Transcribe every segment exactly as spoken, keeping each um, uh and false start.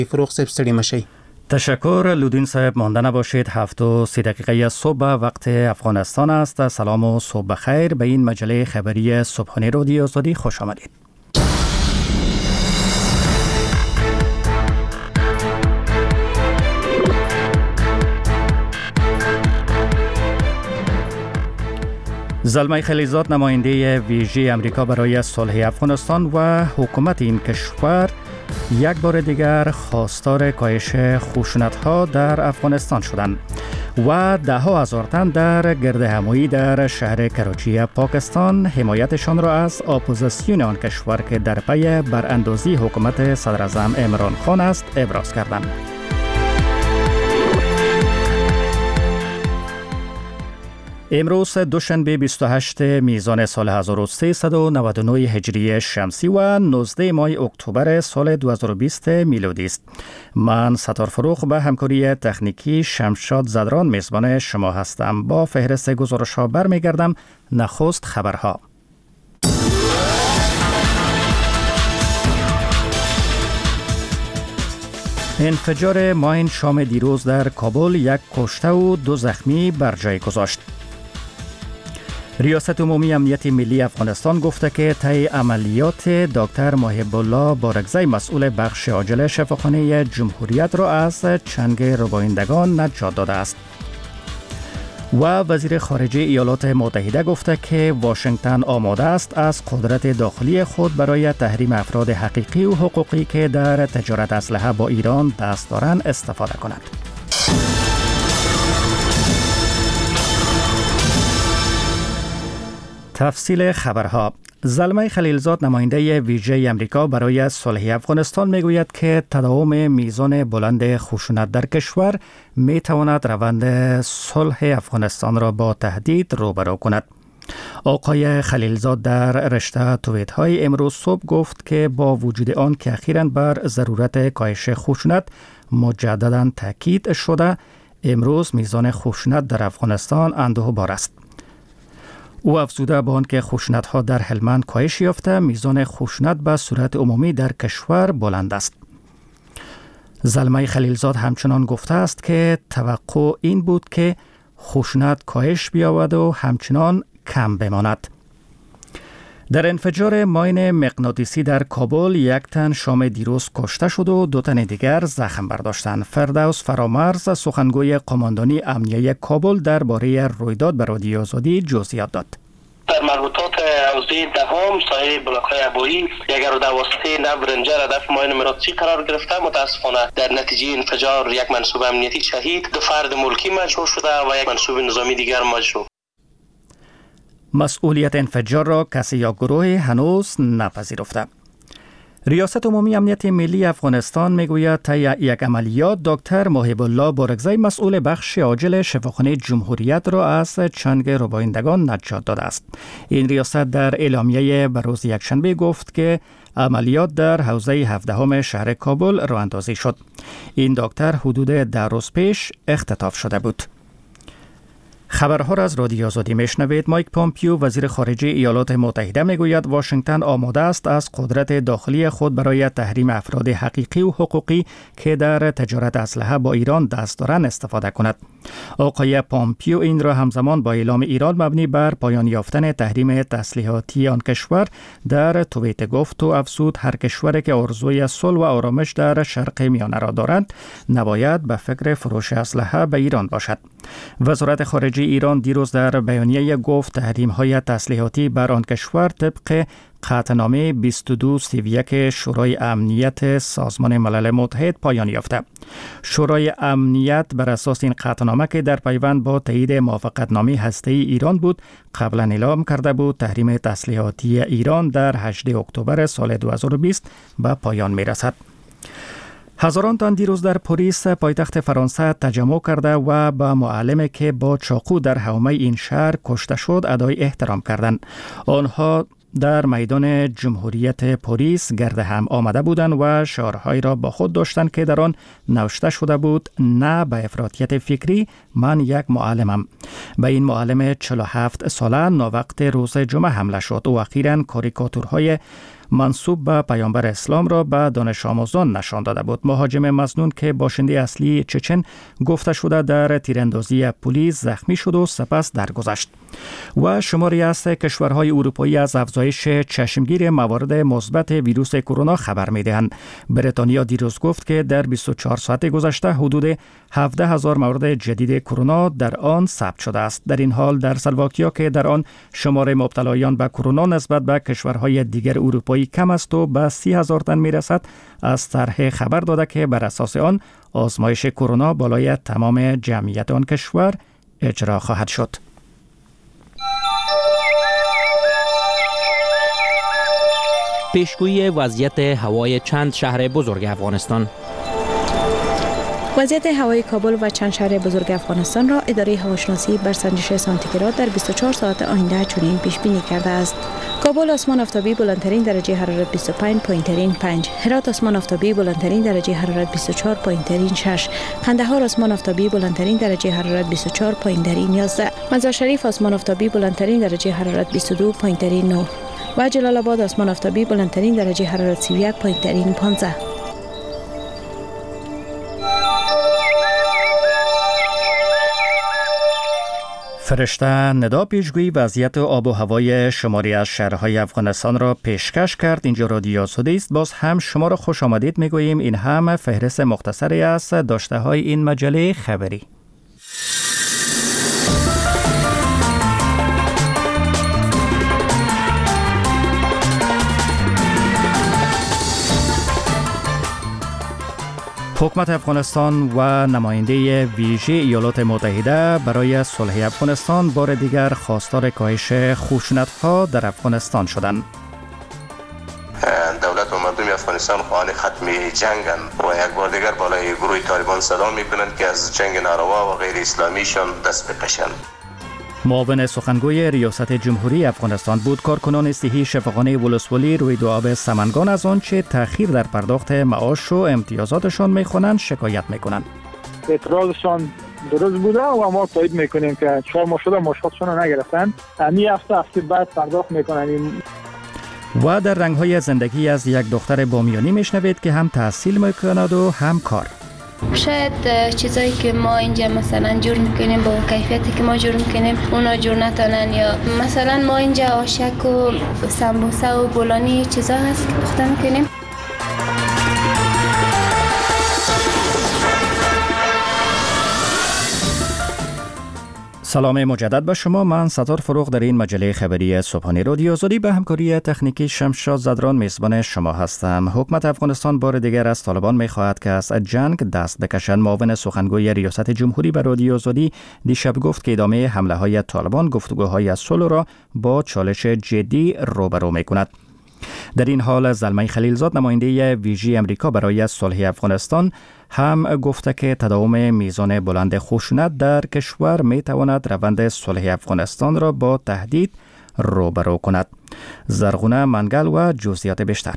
فروغ صاحب ستړي مشي. تشکر لودین صاحب. مانده نباشید. هفت و سی دقیقه صبح وقت افغانستان است. سلام و صبح بخیر. به این مجله خبری صبحانه رادیو آزادی خوش آمدید. زلمه خلیزاد نماینده ویژه امریکا برای صلح افغانستان و حکومت این کشور یک بار دیگر خواستار کاهش خشونت‌ها در افغانستان شدند و ده ها هزار تن در گرد همایی در شهر کراچی پاکستان حمایتشان را از اپوزیسیون آن کشور که در پی براندازی حکومت صدراعظم عمران خان است ابراز کردند. امروز دوشنبه بیست و هشتم میزان سال هزار و سیصد و نود و نه هجری شمسی و نوزدهم ماه اکتبر سال دو هزار و بیست میلادی است. من ستار فروغ به همکاری تکنیکی شمشاد زدران میزبان شما هستم. با فهرست گزارش‌ها برمیگردم. نخست خبرها. انفجار ماین شام دیروز در کابل یک کشته و دو زخمی بر جای گذاشت. ریاست عمومی امنیت ملی افغانستان گفته که طی عملیات دکتر محب الله بارگزی مسئول بخش عاجل شفاخانه جمهوریت را از چنگ ربایندگان نجات داده است. و وزیر خارجه ایالات متحده گفته که واشنگتن آماده است از قدرت داخلی خود برای تحریم افراد حقیقی و حقوقی که در تجارت اسلحه با ایران دست دارند استفاده کند. تفصیل خبرها. زلمه خلیلزاد نماینده ویژه امریکا برای صلح افغانستان میگوید که تداوم میزان بلند خشونت در کشور میتواند روند صلح افغانستان را با تهدید روبرو کند. آقای خلیلزاد در رشته توییت های امروز صبح گفت که با وجود آن که اخیراً بر ضرورت کاهش خشونت مجدداً تاکید شده، امروز میزان خشونت در افغانستان اندوه‌بار است. او افزوده به آنکه خشونت‌ها در هلمند کاهش یافته، میزان خشونت به صورت عمومی در کشور بلند است. زلمه خلیلزاد همچنان گفته است که توقع این بود که خشونت کاهش بیاید و همچنان کم بماند. در انفجار ماین مغناطیسی در کابل یک تن شام دیروز کشته شد و دو تن دیگر زخم برداشتند. فردوس فرامرز سخنگوی قماندانی امنیه کابل درباره رویداد به رادیو آزادی جزئیات داد. در مربوطات حوزه دهم سایه بلاک‌های عبایی یک ارو دواسطه نو رنجر هدف ماین مغناطیسی قرار گرفته. متاسفانه در نتیجه انفجار یک منصوب امنیتی شهید، دو فرد ملکی مجروح شده و یک منصوب نظامی دیگر مجروح. مسئولیت انفجار را کسی یا گروه هنوز نپذیرفته. ریاست عمومی امنیت ملی افغانستان میگوید طی یک عملیات دکتر محب الله بارگزی مسئول بخش عاجل شفاخانه جمهوریت را از چنگ ربایندگان نجات داده است. این ریاست در اعلامیه به روز یکشنبه گفت که عملیات در حوزه هفدهم شهر کابل راه اندازی شد. این دکتر حدود ده روز پیش اختطاف شده بود. خبرها را از رادیو آزادی میشنوید. مایک پامپیو وزیر خارجه ایالات متحده میگوید واشنگتن آماده است از قدرت داخلی خود برای تحریم افراد حقیقی و حقوقی که در تجارت اسلحه با ایران دست دارند استفاده کند. آقای پامپیو این را همزمان با اعلام ایران مبنی بر پایان یافتن تحریم تسلیحاتی آن کشور در توییت گفت و افزود هر کشوری که آرزوی صلح و آرامش در شرق میانه را دارند نباید به فکر فروش اسلحه به ایران باشد. وزارت خارجه ایران دیروز در بیانیه گفت تحریم‌های تسلیحاتی بر آن کشور طبق قطعنامه بیست و دو سی و یک شورای امنیت سازمان ملل متحد پایان یافته. شورای امنیت بر اساس این قطعنامه که در پیوند با تایید موافقتنامه هسته‌ای ایران بود، قبلا اعلام کرده بود تحریم تسلیحاتی ایران در هجدهم اکتبر سال دو هزار و بیست به پایان می‌رسد. هزاران تن دیروز در پاریس پایتخت فرانسه تجمع کرده و با معلمی که با چاقو در حومه این شهر کشته شد ادای احترام کردند. آنها در میدان جمهوریت پاریس گرد هم آمده بودند و شعارهایی را با خود داشتند که در آن نوشته شده بود نه به افراطیت فکری، من یک معلمم. به این معلم چهل و هفت ساله ناوقت روز جمعه حمله شد و اخیراً کاریکاتورهای منسوب به پیامبر اسلام را به دانش آموزان نشان داده بود. مهاجم مظنون که باشنده اصلی چچن گفته شده در تیراندازی پلیس زخمی شد و سپس درگذشت. و شماری از کشورهای اروپایی از افزایش چشمگیر موارد مثبت ویروس کرونا خبر می‌دهند. بریتانیا دیروز گفت که در بیست و چهار ساعت گذشته حدود هفده هزار مورد جدید کرونا در آن ثبت شده است. در این حال در اسلواکیا که در آن شمار مبتلایان به کرونا نسبت به کشورهای دیگر اروپایی کم است و به سی هزار تن میرسد، از طرح خبر داده که بر اساس آن آزمایش کرونا بالای تمام جمعیت آن کشور اجرا خواهد شد. پیشگویی وضعیت هوای چند شهر بزرگ افغانستان. وضعیت هوای کابل و چند شهر بزرگ افغانستان را اداره هواشناسی بر سنجش سانتیگراد در بیست و چهار ساعت آینده چنین پیش بینی کرده است. کابل آسمان آفتابی بلندترین درجه حرارت بیست و پنج پایین‌ترین پنج، هرات آسمان آفتابی بلندترین درجه حرارت بیست و چهار پایین‌ترین شش، قندهار آسمان آفتابی بلندترین درجه حرارت بیست و چهار پایین‌ترین یازده، مزار شریف آسمان آفتابی بلندترین درجه حرارت بیست و دو پایین‌ترین نه و جلال آباد آسمان آفتابی بلندترین درجه حرارت سی و یک پایین‌ترین پانزده. فرشته ندا پیشگویی وضعیت آب و هوای شماری از شهرهای افغانستان را پیشکش کرد. اینجا رادیو آزادی است. باز هم شما را خوش آمدید میگوییم. این هم فهرست مختصری است داشته های این مجله خبری. حکومت افغانستان و نماینده ویژه ایالات متحده برای صلح افغانستان بار دیگر خواستار کاهش خشونت‌ها در افغانستان شدند. دولت و مردم افغانستان خواهان ختم جنگند و یک بار دیگر بالای گروه طالبان صدا می‌کنند که از جنگ ناروا و غیر اسلامیشان دست بکشند. معاون سخنگوی ریاست جمهوری افغانستان بود کارکنان صحی شفاخانه ولسوالی روی دو آب سمنگان از آنچه تأخیر در پرداخت معاش و امتیازاتشان می‌خوانند شکایت می‌کنند. اعتراضشان درست بوده و ما تایید می‌کنیم که چهار ماه شده معاشاتشون رو نگرفتن. همین هفته هفته بعد پرداخت می‌کنن. و در رنگ‌های زندگی از یک دختر بامیانی میشنوید که هم تحصیل می‌کند و هم کار. شاید چیزایی که ما اینجا مثلا جور میکنیم با کیفیتی که ما جور میکنیم اونا جور نتانن، یا مثلا ما اینجا آشک و سمبوسه و بولانی چیزا هست که پخته میکنیم. سلام مجدد به شما. من ستار فروغ در این مجله خبری صبحانه رادیو آزادی به همکاری تکنیکی شمشاد زدران میزبان شما هستم. حکومت افغانستان بار دیگر از طالبان میخواهد که از جنگ دست بکشند. معاون سخنگوی ریاست جمهوری به رادیو آزادی دیشب گفت که ادامه حمله های طالبان گفتگوهای صلح را با چالش جدی روبرو میکند. در این حال زلمه خلیلزاد نماینده ویژه امریکا برای صلح افغانستان هم گفته که تداوم میزان بلند خشونت در کشور می تواند روند صلح افغانستان را با تهدید روبرو کند. زرغونه منگل و جزئیات بیشتر.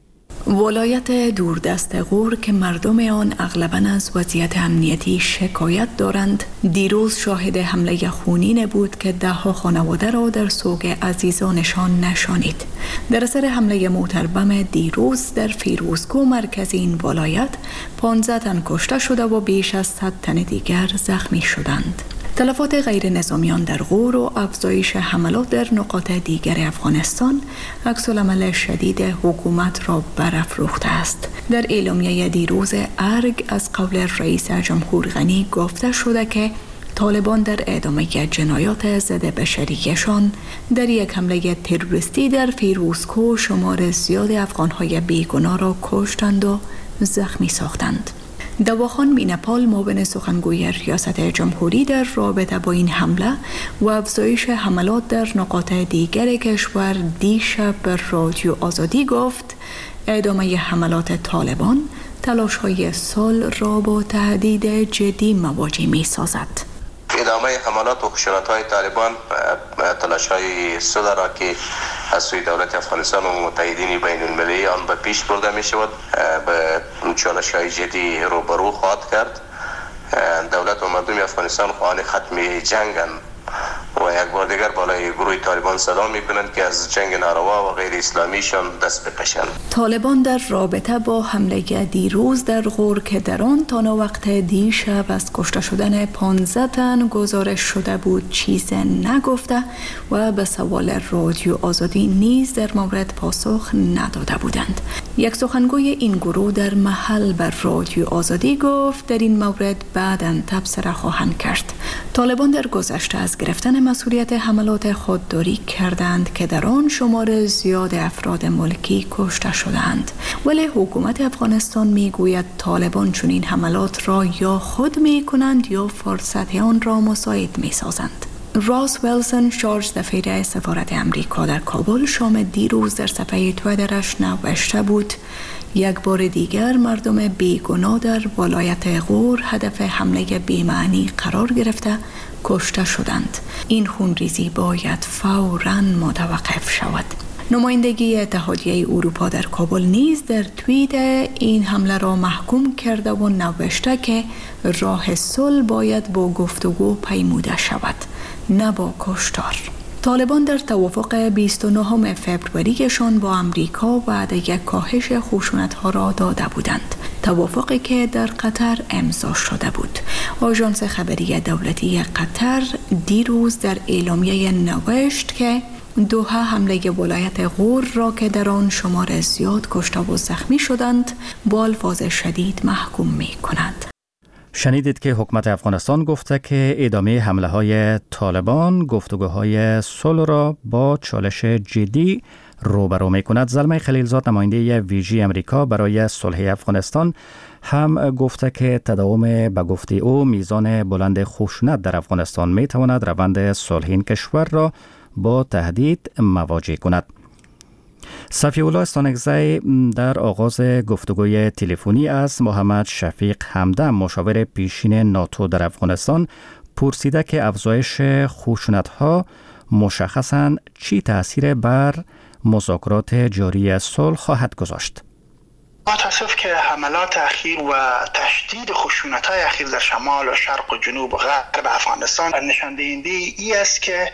ولایت دوردست غور که مردم آن اغلباً از وضعیت امنیتی شکایت دارند، دیروز شاهد حمله خونین بود که ده ها خانواده را در سوگ عزیزانشان نشانید. در اثر حمله موتربم دیروز در فیروزکو مرکز این ولایت پانزده تن کشته شده و بیش از صد تن دیگر زخمی شدند. تلفات غیر نظامیان در غور و افزایش حملات در نقاط دیگر افغانستان عکس‌العمل شدید حکومت را برافروخته است. در اعلامیه دیروز ارگ از قول رئیس جمهور غنی گفته شده که طالبان در ادامه جنایات ضد بشریشان در یک حمله تروریستی در فیروزکو شمار زیاد افغان‌های بیگناه را کشتند و زخمی ساختند. دواخان مینپال معاون سخنگوی ریاست جمهوری در رابطه با این حمله و افزایش حملات در نقاط دیگر کشور دیشب به رادیو آزادی گفت ادامه حملات طالبان تلاش‌های صلح را با تهدید جدی مواجه می‌سازد. ادامه حملات و خشونت‌های طالبان تلاش‌های صلح را که از سوی دولت افغانستان و متحدین بین المللی آن به پیش برده می شود به چالش‌های جدی روبرو خواهد کرد. دولت و مردم افغانستان خواهان ختم جنگند و و یک بار دیگر بالای گروه طالبان صدا میکنند که از جنگ ناروا و غیر اسلامیشان دست بکشند. طالبان در رابطه با حمله دیروز در غور که در آن تا وقت دیشب از کشته شدن پانزده تن گزارش شده بود چیز نگفته و به سوال رادیو آزادی نیز در مورد پاسخ نداده بودند. یک سخنگوی این گروه در محل بر رادیو آزادی گفت در این مورد بعداً تبصره خواهند کرد. طالبان در گذشته از گرفتن مسئولیت حملات خودداری کردند که در آن شمار زیاد افراد ملکی کشته شدند، ولی حکومت افغانستان میگوید طالبان چنین حملات را یا خود میکنند یا فرصت آن را مساعد میسازند. راس ویلسون شارژ دفیره سفارت امریکا در کابل شام دیروز در صفحه تویترش نوشته بود یک بار دیگر مردم بیگناه در ولایت غور هدف حمله بی‌معنی قرار گرفته کشته شدند. این خونریزی باید فوراً متوقف شود. نمایندگی اتحادیه اروپا در کابل نیز در توییت این حمله را محکوم کرده و نوشته که راه صلح باید با گفتگو پیموده شود، نه با کشتار. طالبان در توافق بیست و نهم فوریه‌شان با امریکا وعده یک کاهش خشونت‌ها را داده بودند، توافقی که در قطر امضا شده بود. آژانس خبری دولتی قطر دیروز در اعلامیه نوشت که دوحه حمله ولایت غور را که در آن شمار زیاد کشته و زخمی شدند با الفاظ شدید محکوم می کند. شنیدید که حکومت افغانستان گفته که ادامه حمله های طالبان گفتگوهای صلح را با چالش جدی روبرو می کند. زلمه خلیلزاد نماینده ویژه امریکا برای صلح افغانستان هم گفته که تداوم به گفته او میزان بلند خشونت در افغانستان می تواند روند صلح این کشور را با تهدید مواجه کند. صفی الله استانکزی در آغاز گفتگوی تلفنی از محمد شفیق همدم مشاور پیشین ناتو در افغانستان پرسیده که افزایش خشونت‌ها مشخصاً چی تأثیر بر مذاکرات جاری صلح خواهد گذاشت. متاسف که حملات اخیر و تشدید خشونت‌های اخیر در شمال و شرق و جنوب و غرب افغانستان نشان دهنده ای است که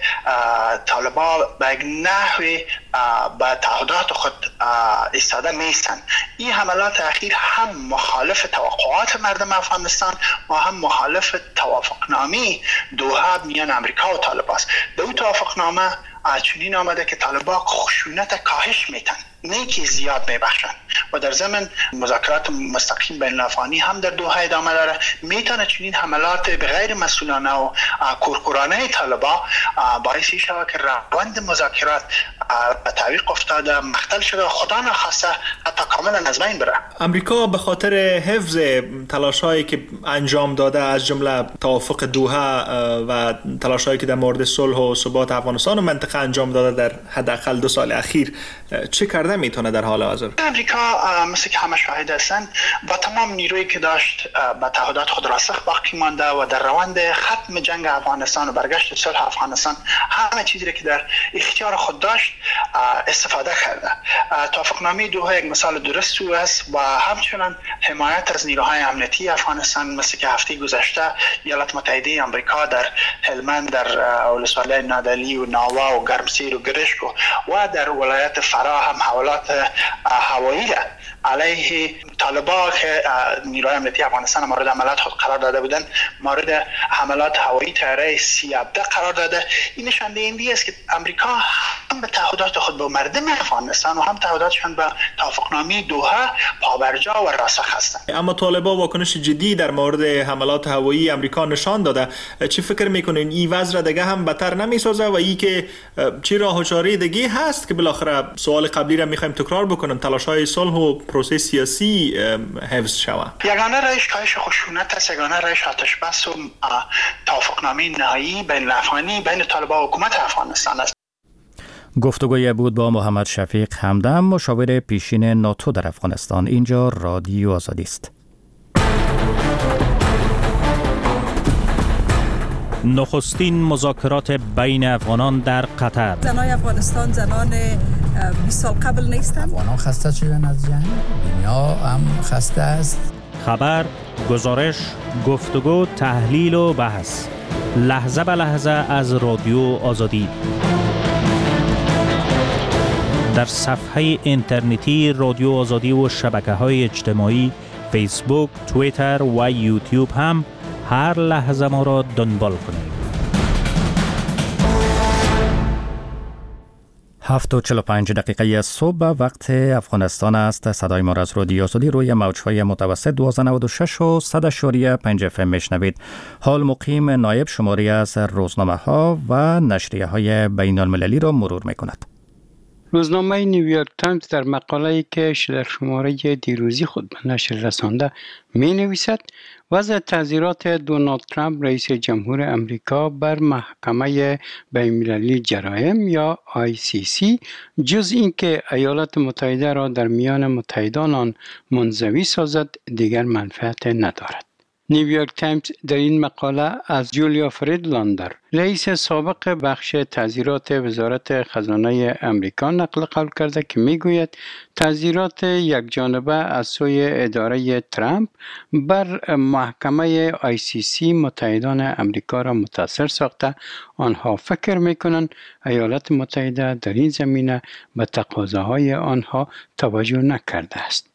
طالبان به یک نحوی به تعهدات خود ایستاده نیستند. این حملات اخیر هم مخالف توقعات مردم افغانستان و هم مخالف توافقنامه دوحه میان امریکا و طالبان است. در اون توافقنامه چنین آمده که طالبان خشونت کاهش میتن، نه که زیاد میبخشند و در ضمن مذاکرات مستقیم بین الافغانی هم در دوحه ادامه داره. میتونه چنین حملات به غیر مسئولانه و کورکورانه طالبان باعث شود که روند مذاکرات به تعویق افتاده، مختل شده و خدا نخواسته حتی کاملا از بین بره. امریکا به خاطر حفظ تلاش‌هایی که انجام داده از جمله توافق دوحه و تلاش‌هایی که در مورد صلح و ثبات افغانستان و منطقه انجام داده در حداقل دو سال اخیر، چه کرده میتونه در حال حاضر؟ امریکا مثل که همه شاهد هستند با تمام نیرویی که داشت به تعهدات خود راسخ باقی مانده و در روند ختم جنگ افغانستان و برگشت صلح افغانستان همه چیزی که در اختیار خود داشت استفاده کرده. توافقنامه دوحه یک مثال درست است و همچنان حمایت از نیروهای امنیتی افغانستان مثل که هفته گذشته ایالات متحده آمریکا در هلمند، در ولسوالی نادعلی و ناوا و گرمسیر و گرشک و در ولایت فرا هم حملات هوایی علیه طالبان که نیروهای امنیتی افغانستان مورد حملات خود قرار داده بودند مورد حملات هوایی طیاره سی هفده قرار داده. این نشان دهنده است که امریکا هم به تعهدات خود با مردم افغانستان و هم تعهداتشان به توافقنامه دوحه پابرجا و راسخ هستند. اما طالبان واکنش جدی در مورد حملات هوایی امریکا نشان داده. چی فکر میکنین این وضع دیگه هم بدتر نمیسازه و ای که چی راه و چاره دیگه هست که بالاخره سوال قبلی را میخوایم تکرار بکنیم، تلاش‌های صلح و پروسه سیاسی حفظ شود؟ یگانه راهش کاهش خشونت است، یگانه راهش آتش بس و توافقنامه نهایی بین الافغانی بین طالبان و حکومت افغانستان است. گفتگوی بود با محمد شفیق همدم مشاور پیشین ناتو در افغانستان. اینجا رادیو آزادی است. نخستین مذاکرات بین افغانان در قطر. زنای افغانستان زنان بیست سال قبل نیستند. افغانان خسته شدن از جنگ، دنیا هم خسته است. خبر، گزارش، گفتگو، تحلیل و بحث. لحظه به لحظه از رادیو آزادی. در صفحه اینترنتی رادیو آزادی و شبکه‌های اجتماعی فیسبوک، توییتر و یوتیوب هم هر لحظه ما را دنبال کنید. هفت و چهل و پنج دقیقه صبح وقت افغانستان است. صدای ما را از رادیو آزادی روی موج‌های متوسط دویست و نود و شش و صد اشاریه پنج اف ام میشنوید. حال مقیم نایب شماری از روزنامه‌ها و نشریه‌های بین‌المللی را مرور می‌کند. روزنامه نیویورک تایمز در مقاله‌ای که در شماره دیروزی خود به نشر رسانده می‌نویسد وضع تعزیرات دونالد ترامپ رئیس جمهور امریکا بر محکمه بین‌المللی جرایم یا آی سی سی جز اینکه ایالات متحده را در میان متحدان آن منزوی سازد دیگر منفعت ندارد. نیویورک تایمز در این مقاله از جولیا فریدلندر رئیس سابق بخش تعزیرات وزارت خزانه امریکا نقل قول کرده که میگوید تعزیرات یک جانبه از سوی اداره ترامپ بر محکمه آی سی سی متحدان امریکا را متاثر ساخته آنها فکر میکنند ایالات متحده در این زمینه به تقاضاهای آنها توجه نکرده است.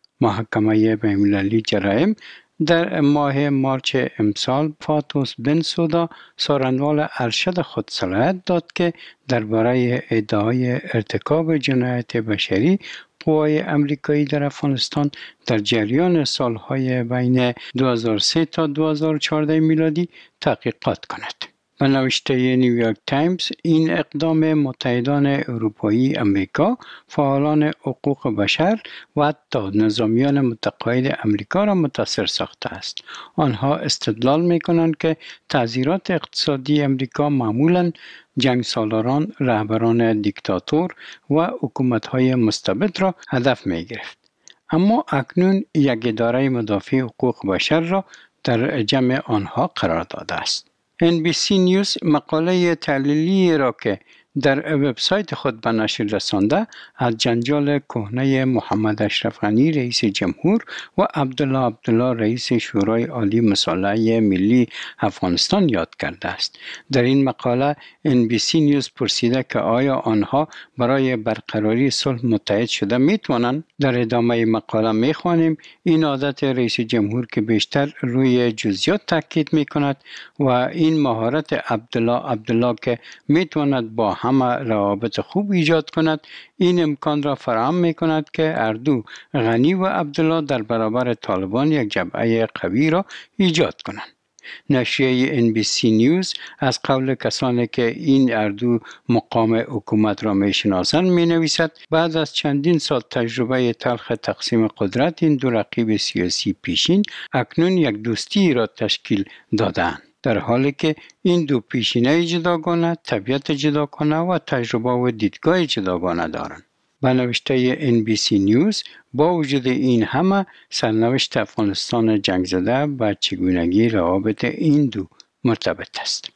محکمه بین‌المللی جرایم در ماه مارچ امسال فاتوس بنسودا سارنوال ارشد خود صلاحیت داد که درباره ادعای ارتکاب جنایت بشری قوای امریکایی در افغانستان در جریان سالهای بین دو هزار و سه تا دو هزار و چهارده میلادی تحقیقات کند. به نوشته نیویورک تایمز این اقدام متحدان اروپایی امریکا، فعالان حقوق بشر و حتی نظامیان متقاعد امریکا را متاثر ساخته است. آنها استدلال می‌کنند که تعزیرات اقتصادی امریکا معمولاً جنگسالاران، رهبران دیکتاتور و حکومت‌های مستبد را هدف می‌گرفت. اما اکنون یک اداره مدافع حقوق بشر را در جمع آنها قرار داده است. ان بی سی نیوز مقاله تحلیلی را که در وبسایت خود به نشر رسانده از جنجال کهنه محمد اشرف غنی رئیس جمهور و عبدالله عبدالله رئیس شورای عالی مصالحه ملی افغانستان یاد کرده است. در این مقاله ان بی سی نیوز پرسیده که آیا آنها برای برقراری صلح متحد شده میتوانند؟ در ادامه مقاله میخوانیم این عادت رئیس جمهور که بیشتر روی جزئیات تاکید میکند و این مهارت عبدالله عبدالله که میتواند با همه روابط خوب ایجاد کند این امکان را فراهم می کند که اردو غنی و عبدالله در برابر طالبان یک جبهه قوی را ایجاد کنند. نشریه ان بی سی نیوز از قول کسانی که این اردو مقام حکومت را می شناسند می نویسد بعد از چندین سال تجربه تلخ تقسیم قدرت این دو رقیب سیاسی پیشین اکنون یک دوستی را تشکیل دادند. در حالی که این دو پیشینه جداگانه، طبیعت جداگانه و تجربه و دیدگاه جداگانه دارند. به نوشته ان بی سی نیوز با وجود این همه سرنوشت افغانستان جنگ زده با چگونگی روابط این دو مرتبط است.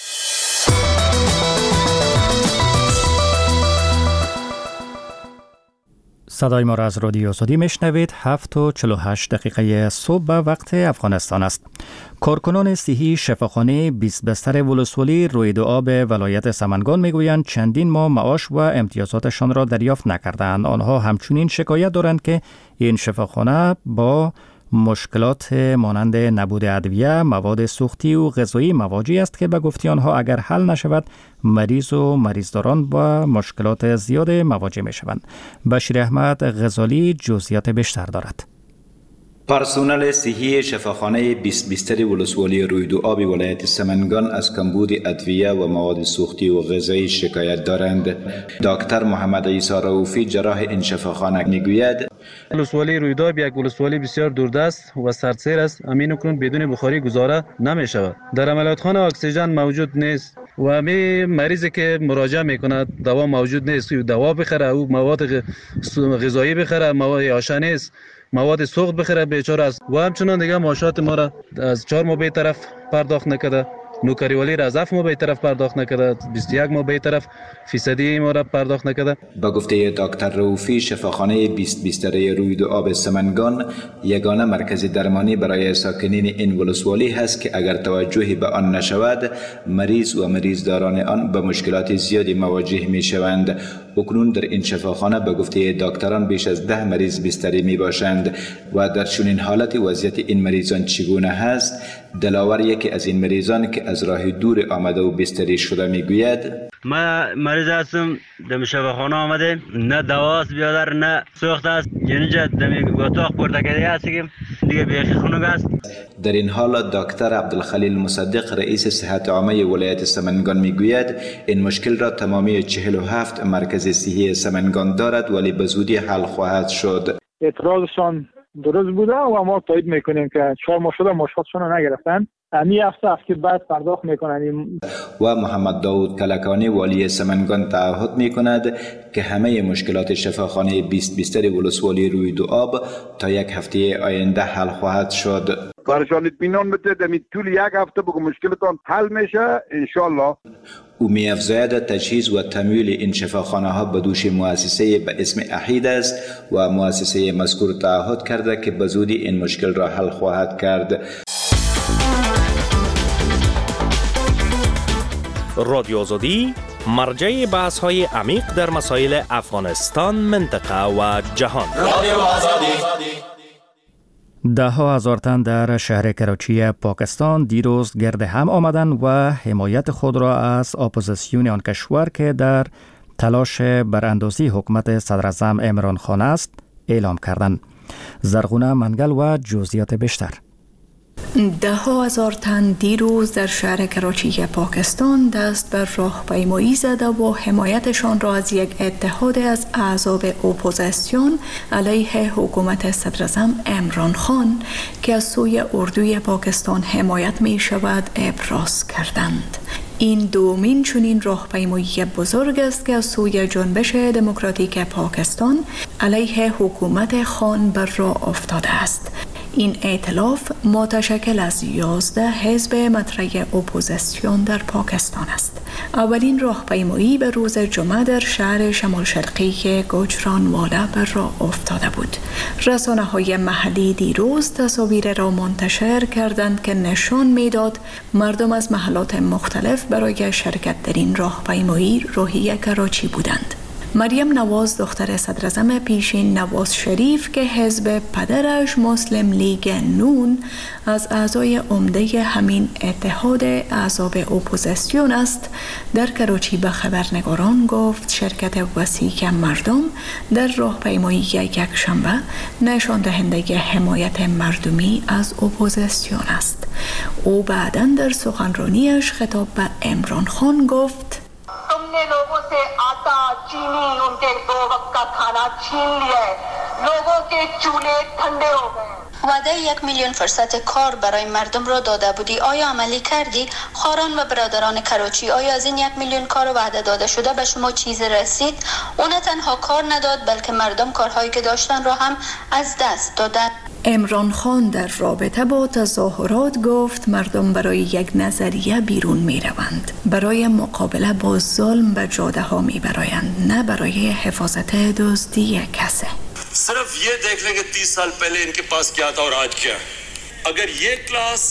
صدای ما را از رادیو آزادی میشنوید. هفت و چهل و هشت دقیقه صبح وقت افغانستان است. کارکنان صحی شفاخانه بیست بستر ولسوالی روید آب ولایت سمنگان میگویند چندین ماه معاش و امتیازاتشان را دریافت نکردند. آنها همچنین شکایت دارند که این شفاخانه با مشکلات مانند نبود ادویه، مواد سوختی و غذایی مواجه است که به گفته آنها اگر حل نشود مریض و مریضداران با مشکلات زیاد مواجه می شوند. بشیر احمد غزالی جزئیات بیشتر دارد. پرسنل صحی شفاخانه بیست بستر ولسوالی روید آب ولایت سمنگان از کمبود ادویه و مواد سوختی و غذایی شکایت دارند. دکتر محمد عیسی رؤوفی جراح این شفاخانه میگوید ولسوالی روید آب یک ولسوالی بسیار دوردست و سردسیر است. امین کنون بدون بخاری گزاره نمی شود. در عملیاتخانه اکسیژن موجود نیست و همه مریضی که مراجعه میکند دوا موجود نیست. دوا بخره او مواد غذایی بخره مواد آشا نیست، مواد سوخت بخره بیچاره است و همچنان دیگه معاشات ما را از چهار ماه به طرف پرداخت نکرده نوکری ولی را از هفت ماه به طرف پرداخت نکرده، بیست و یک ماه به طرف فیصدی ما را پرداخت نکرده. با گفته دکتر رؤوفی، شفاخانه بیست بیستره روید و آب سمنگان یگانه مرکز درمانی برای ساکنین این ولسوالی هست که اگر توجهی به آن نشود مریض و مریضداران آن به مشکلات زیادی مواجه می شوند. اکنون در این شفاخانه به گفته دکتران بیش از ده مریض بستری می باشند و در چنین حالت وضعیت این مریضان چگونه هست؟ دلاور یکی از این مریضان که از راه دور آمده و بستری شده می گوید: ما مریض هستم، دم شفاخانه آمده، نه دواست بیادر نه سوخت است، جنجا دم اتاق پرده کرده هستیم دیگه بیخی خنک است. در این حال دکتر عبدالخلیل مصدق رئیس صحت عامه ولایت سمنگان می گوید این مشکل را تمامی چهل و هفت مرکز صحی سمنگان دارد ولی به زودی حل خواهد شد. اعتراضشان درست بوده و ما تایید میکنیم که چهار ماه شده مشخصشون رو نگرفتن. امی هفته هفته بعد پرداخت میکنن. و محمد داود کلکانی والی سمنگان تعهد میکند که همه مشکلات شفاخانه بیست بیستر ولسوالی روید و آب تا یک هفته آینده حل خواهد شد. کارشان اطمینان بده در طول یک هفته بگو مشکلتان حل میشه انشالله. او می افزاید تجهیز و تمویل این شفاخانه ها به دوش مؤسسه به اسم احید است و مؤسسه مذکور تعهد کرده که به زودی این مشکل را حل خواهد کرد. رادیو آزادی مرجع بحث های عمیق در مسائل افغانستان، منطقه و جهان. رادیو آزادی. ده ها هزار تن در شهر کراچی پاکستان دیروز گرد هم آمدند و حمایت خود را از اپوزیسیون آن کشور که در تلاش براندازی حکومت صدر اعظم عمران خان است اعلام کردند. زرغونه منگل و جزئیات بیشتر. ده ها هزار تن دیروز در شهر کراچی پاکستان دست بر راهپیمایی زده و حمایتشان را از یک اتحاد از احزاب اپوزیسیون علیه حکومت صدر اعظم عمران خان که از سوی اردوی پاکستان حمایت می شود ابراز کردند. این دومین چنین راهپیمایی بزرگ است که از سوی جنبش دموکراتیک پاکستان علیه حکومت خان بر راه افتاده است. این ائتلاف متشکل از یازده حزب مطرح اپوزیسیون در پاکستان است. اولین راهپیمایی به روز جمعه در شهر شمال شرقی گوجرانواله بر راه افتاده بود. رسانه‌های محلی دیروز تصاویر را منتشر کردند که نشان می‌داد مردم از محلات مختلف برای شرکت در این راهپیمایی روحیه کراچی بودند. مریم نواز دختر صدر اعظم پیشین نواز شریف که حزب پدرش مسلم لیگ نون از اعضای عمده همین اتحاد احزاب اپوزیسیون است، در کراچی به خبرنگاران گفت شرکت وسیع مردم در راهپیمایی یک شنبه نشان دهنده حمایت مردمی از اپوزیسیون است. او بعداً در سخنرانیش خطاب به عمران خان گفت तुमने लोगों से आटा चीनी उनके दो वक्त का खाना छीन लिया है, लोगों के चूल्हे ठंडे हो गए. وعده یک میلیون فرصت کار برای مردم را داده بودی، آیا عملی کردی؟ خاران و برادران کراچی، آیا از این یک میلیون کار وعده داده شده به شما چیز رسید؟ اون تنها کار نداد بلکه مردم کارهایی که داشتن را هم از دست دادن. عمران خان در رابطه با تظاهرات گفت مردم برای یک نظریه بیرون می روند، برای مقابله با ظلم به جاده ها می برایند، نه برای حفاظت دزدی کسی. صرف یہ دیکھ لیں کہ تیس سال پہلے ان کے پاس کیا تھا اور آج کیا. اگر یہ کلاس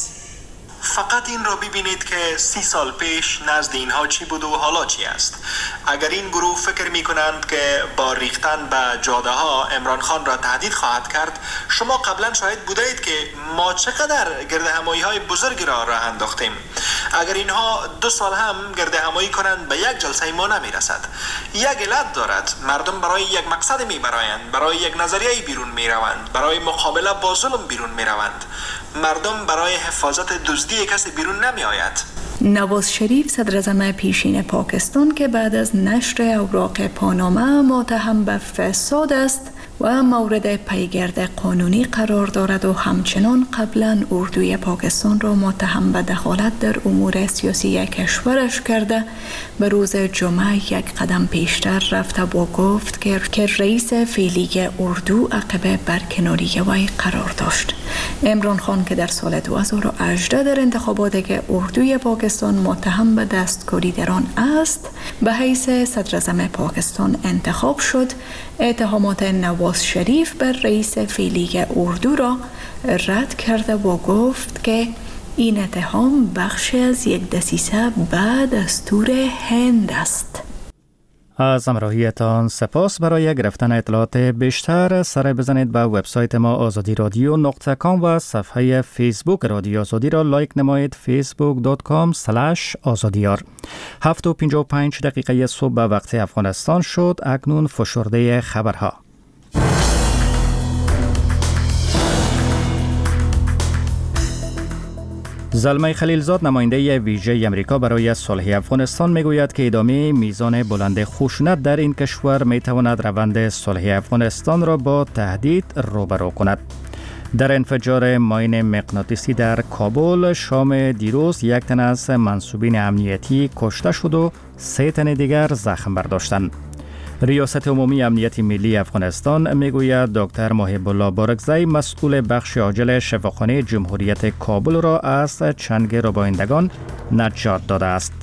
فقط این را ببینید که سی سال پیش نزد اینها چی بود و حالا چی است. اگر این گروه فکر می کنند که با ریختن به جاده ها عمران خان را تهدید خواهد کرد، شما قبلا شاهد بودید که ما چقدر گرد همایی های بزرگی را راه انداختیم. اگر اینها دو سال هم گرد همایی کنند به یک جلسه ما نمی رسد. یک علت دارد، مردم برای یک مقصد می برایند، برای یک نظریه بیرون می روند، برای مقابله با ظلم بیرون می روند. مردم برای حفاظت دزدی کسی بیرون نمی آید. نواز شریف صدر اعظم پیشین پاکستان که بعد از نشر اوراق پاناما متهم به فساد است، و مورد پیگرد قانونی قرار دارد و همچنان قبلا اردوی پاکستان را متهم به دخالت در امور سیاسی کشورش کرده به روز جمعه یک قدم پیشتر رفته و گفت که که رئیس فعلی اردو عقب برکناری وی قرار داشت. عمران خان که در سال دو هزار و هجده در انتخابات که اردوی پاکستان متهم به دستکاری در آن است به حیث صدر اعظم پاکستان انتخاب شد، اتهامات نواز شریف بر رئیس فعلی اردو را رد کرده و گفت که این اتهام بخشی از یک دسیسه به دستور هند است. از همراهیتان سپاس. برای گرفتن اطلاعات بیشتر سر بزنید به وبسایت ما آزادی رادیو نقطه کام و صفحه فیسبوک رادیو آزادی را لایک نمایید فیسبوک دات کام اسلش آزادیار. هفت و پنجاه و پنج دقیقه صبح به وقت افغانستان شد. اکنون فشرده خبرها. زلمه خلیلزاد نماینده ویژه امریکا برای صلح افغانستان میگوید که ادامه میزان بلند خشونت در این کشور میتواند روند صلح افغانستان را با تهدید روبرو کند. در انفجار ماین مغناطیسی در کابل شام دیروز یک تن از منصوبین امنیتی کشته شد و سه تن دیگر زخم برداشتند. ریاست عمومی امنیت ملی افغانستان میگوید دکتر محب الله بارکزی مسئول بخش عاجل شفاخانه جمهوریت کابل را از چنگ ربایندگان نجات داده است.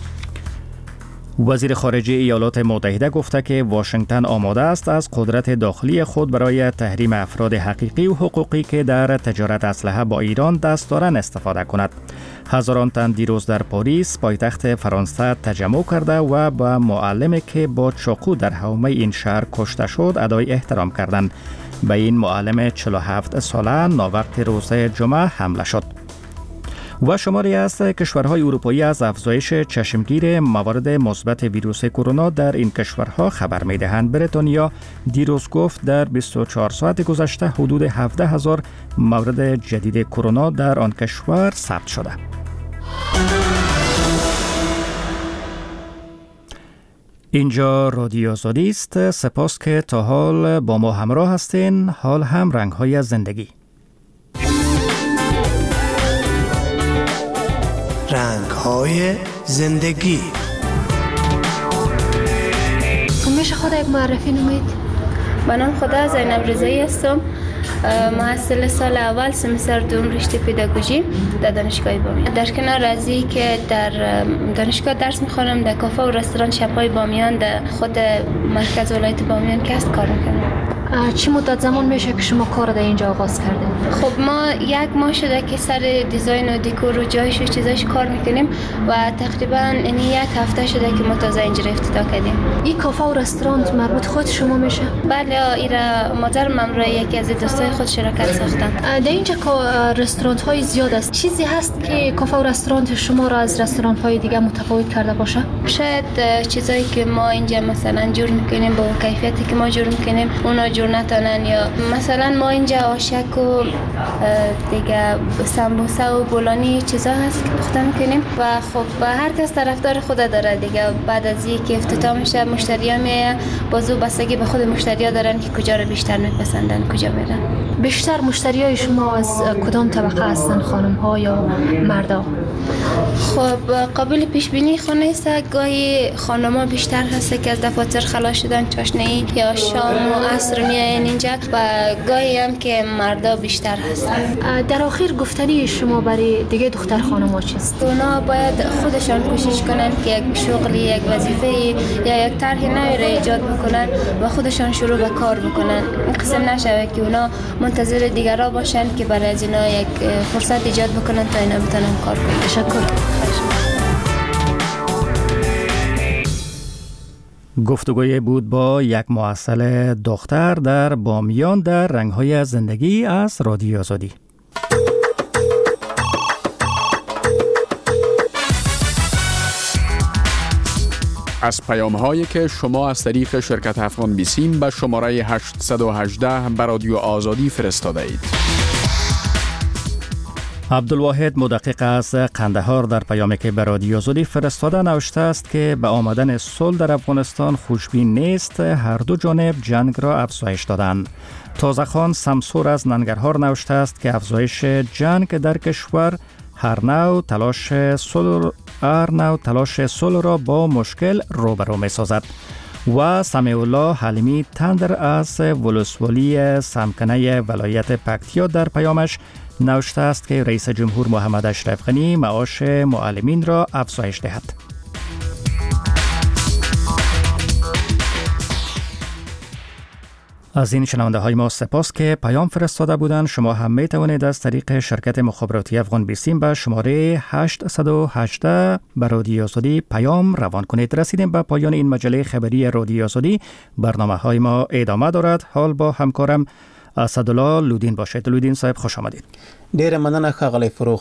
وزیر خارجه ایالات متحده گفته که واشنگتن آماده است از قدرت داخلی خود برای تحریم افراد حقیقی و حقوقی که در تجارت اسلحه با ایران دست دارند استفاده کند. هزاران تن دیروز در پاریس پایتخت فرانسه تجمع کرده و با معلمی که با چاقو در حومه این شهر کشته شد ادای احترام کردند. به این معلم چهل و هفت ساله ناوقت روز جمعه حمله شد. و شماری از کشورهای اروپایی از افزایش چشمگیر موارد مثبت ویروس کرونا در این کشورها خبر می‌دهند. بریتانیا دیروز گفت در بیست و چهار ساعت گذشته حدود هفده هزار مورد جدید کرونا در آن کشور ثبت شده. اینجا رادیو آزادی است. سپاس که تا حال با ما همراه هستین. حال هم رنگ‌های زندگی. رنگ‌های زندگی. میشه خود یک معرفی نمید؟ به نام خدا زینب رضایی هستم. محصل سال اول سمستر دوم رشته پداگوژی در دانشگاه بامیان. در کنار از این که در دانشگاه درس میخوانم در کافه و رستوران شب‌های بامیان در خود مرکز ولایت بامیان که است کار میکنم. چی مدت زمان میشه که شما کار در اینجا آغاز کردین؟ خب ما یک ماه شده که سر دیزاین و دیکور و جایش و چیزاش کار میکنیم و تقریبا این یک هفته شده که ما تازه اینجا افتتاح کردیم. این کافه و رستوران مربوط خود شما میشه؟ بله، ایرا مادر ممرای یکی از دوستای خود شراکت ساختن. در اینجا رستوران های زیاد است. چیزی هست که کافه و رستوران شما را از رستوران های دیگه متفاوت کرده باشه؟ شاید چیزایی که ما اینجا مثلا جور میکنیم با کیفیتی که ما جور میکنیم اونا جور نتونن، یا مثلا ما اینجا آشک و دیگه سمبوسه و بولانی چیزا هست که پخته میکنیم و خب هر کس طرفدار خود داره دیگه. بعد از اینکه افتتاح میشه مشتریا میاد، بازو بستگی به خود مشتریا دارن که کجا رو بیشتر میپسندن کجا میرن. بیشتر مشتریای شما از کدام طبقه هستن، خانم ها یا مردا؟ خب قابل پیش بینی خانه است. گاهی خانم‌ها بیشتر هست که از دفاتر خلاص شدن چاشنی یا شام و عصر میاین اینجا و گاهی هم که مردا بیشتر هستن. در آخر گفتنی شما برای دیگه دختر خانم‌ها چیست؟ اونا باید خودشان کوشش کنن که یک شغلی، یک وظیفه یا یک طرح نوی را ایجاد بکنن و خودشان شروع به کار بکنن. این قسم نشوه که اونا منتظر دیگرها باشن که برای از اینا یک فرصت ایجاد بکنن تا اینا بتونن کار کنن. تشکر. گفتگوی بود با یک محصل دختر در بامیان در رنگ‌های زندگی از رادیو آزادی. از پیام‌هایی که شما از طریق شرکت افغان بیسیم به شماره هشت یک هشت به رادیو آزادی فرستاده اید. عبدالواحد مدقق از قندهار در پیامی که به رادیو آزادی فرستاده نوشته است که به آمدن صلح در افغانستان خوشبین نیست، هر دو جانب جنگ را افزایش دادند. تازه‌خان سمسور از ننگرهار نوشته است که افزایش جنگ در کشور هر نوع تلاش صلح هر نوع تلاش صلح را با مشکل روبرو می‌سازد. و سمیع الله حلیمی تندر از ولسوالی سمکنه ولایت پکتیا در پیامش نوشته است که رئیس جمهور محمد اشرف غنی معاش معلمین را افزایش دهد. از این شنونده های ما سپاس که پیام فرستاده بودند. شما هم می توانید از طریق شرکت مخابراتی افغان بیسیم به شماره هشت یک هشت به رادیو آزادی پیام روان کنید. رسیدیم به پایان این مجله خبری رادیو آزادی. برنامه های ما ادامه دارد. حال با همکارم اسدالله لودین باشید. لودین صاحب خوش آمدید. ډیر مننه ښاغلی فروغ.